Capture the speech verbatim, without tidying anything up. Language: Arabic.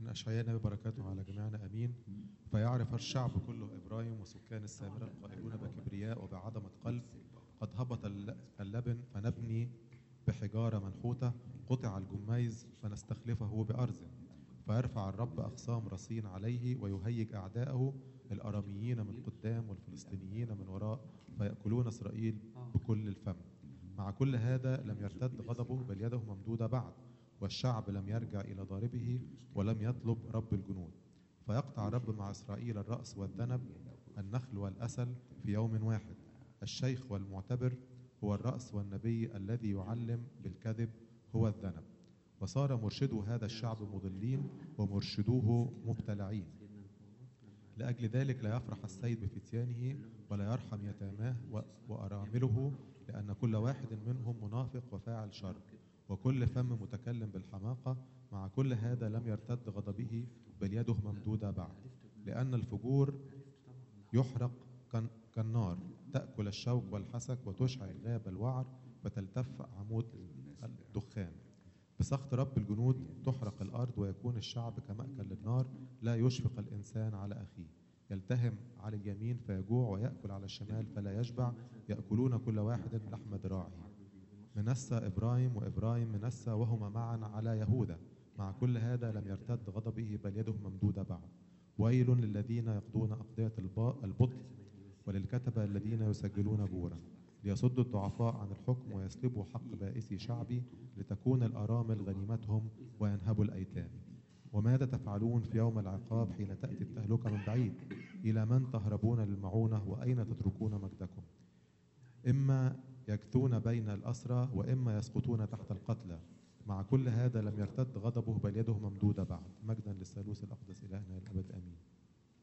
أشعياء نبي بركاته على جميعنا أمين. فيعرف الشعب كله إبراهيم وسكان السامرة القائلون بكبرياء وبعظمة قلب، قد هبط اللبن فنبني بحجارة منحوتة، قطع الجميز فنستخلفه بأرز. فيرفع الرب أخصام رصين عليه ويهيج أعداءه، الأراميين من قدام والفلسطينيين من وراء، فيأكلون إسرائيل بكل الفم. مع كل هذا لم يرتد غضبه بل يده ممدودة بعد، والشعب لم يرجع إلى ضاربه ولم يطلب رب الجنود. فيقطع الرب مع إسرائيل الرأس والذنب، النخل والأسل في يوم واحد. الشيخ والمعتبر هو الرأس، والنبي الذي يعلم بالكذب هو الذنب. وصار مرشدو هذا الشعب مضلين ومرشدوه مبتلعين. لأجل ذلك لا يفرح السيد بفتيانه ولا يرحم يتاماه وأرامله، لأن كل واحد منهم منافق وفاعل شر، وكل فم متكلم بالحماقة. مع كل هذا لم يرتد غضبه بل يده ممدودة بعد، لأن الفجور يحرق كالنار، تأكل الشوك والحسك وتشعل غاب الوعر، فتلتف عمود الدخان. بسخط رب الجنود تحرق الأرض، ويكون الشعب كمأكل للنار. لا يشفق الإنسان على أخيه، يلتهم على اليمين فيجوع، ويأكل على الشمال فلا يشبع. يأكلون كل واحد لحم ذراعه. منسى إبراهيم وإبراهيم منسى، وهما معا على يهوذا. مع كل هذا لم يرتد غضبه بل يده ممدودة بعد. ويل للذين يقضون أقضية البطل، وللكتبة الذين يسجلون بورا، ليصدوا الضعفاء عن الحكم ويسلبوا حق بائسي شعبي، لتكون الأرامل غنيمتهم وينهبوا الأيتام. وماذا تفعلون في يوم العقاب حين تأتي التهلكة من بعيد؟ إلى من تهربون للمعونة وأين تتركون مجدكم؟ إما يكثون بين الأسرى وإما يسقطون تحت القتلى. مع كل هذا لم يرتد غضبه بل يده ممدودة بعد. مجد